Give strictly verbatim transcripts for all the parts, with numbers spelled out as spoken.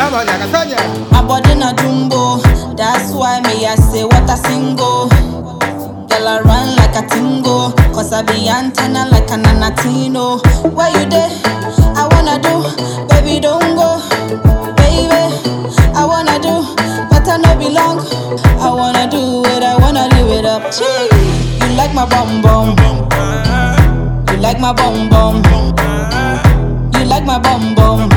Kasanya, Kasanya. My body na jumbo, that's why me I say what a single. Girl I run like a tingo, cause I be antenna like a nanatino. Where you there? I wanna do, baby don't go. Baby, I wanna do, but I no belong. I wanna do it, I wanna live it up. Gee, you like my bum bum, you like my bum bum, you like my bum bum,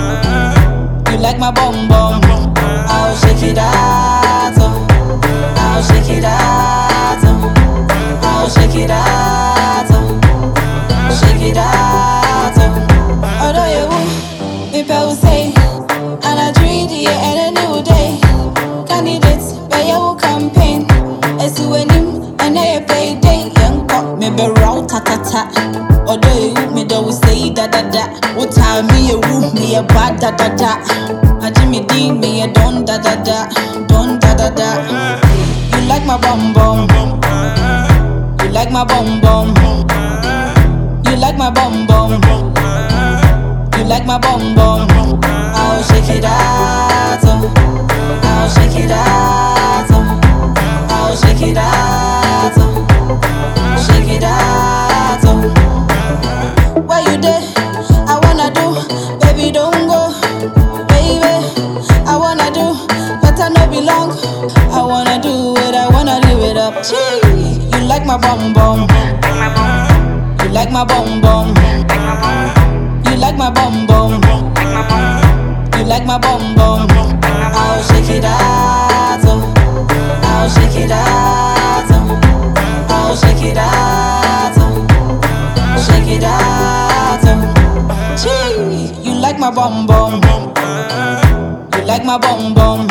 you like my bum bum. I'll shake it out, oh. I'll shake it out, oh. I'll shake it out, oh. Shake it out, oh. Although you won't, if I will say, and I dream the end of a new day. Candidates, by your campaign. As you win him, and I pay day. Young pop, me be round ta ta ta. Although you me don't say da da da. What time me a room, me a bad da da da. I Jimmy D, me a don da da da. Don da da da. You like my bum bum. You like my bum bum. You like my bum bum. You like my bum bum. I'll shake it out, oh. I'll shake it out, oh. I'll shake it out, oh. Shake it out, oh. Where you there? I wanna do, baby don't go. Baby, I wanna do, but I no belong. I wanna do it, I wanna live it up. Gee, you like my bum bum. You like my bum bum. You like my bum bum. You like my bum bum. I'll shake it out, oh. I'll shake it out, oh. I'll shake it out, oh. Shake it out, oh. Gee, you like my bum bum. You like my bum bum.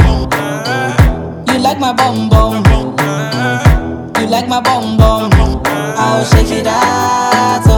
You like my bum bum. You like my bum bum. I'll shake it out, oh.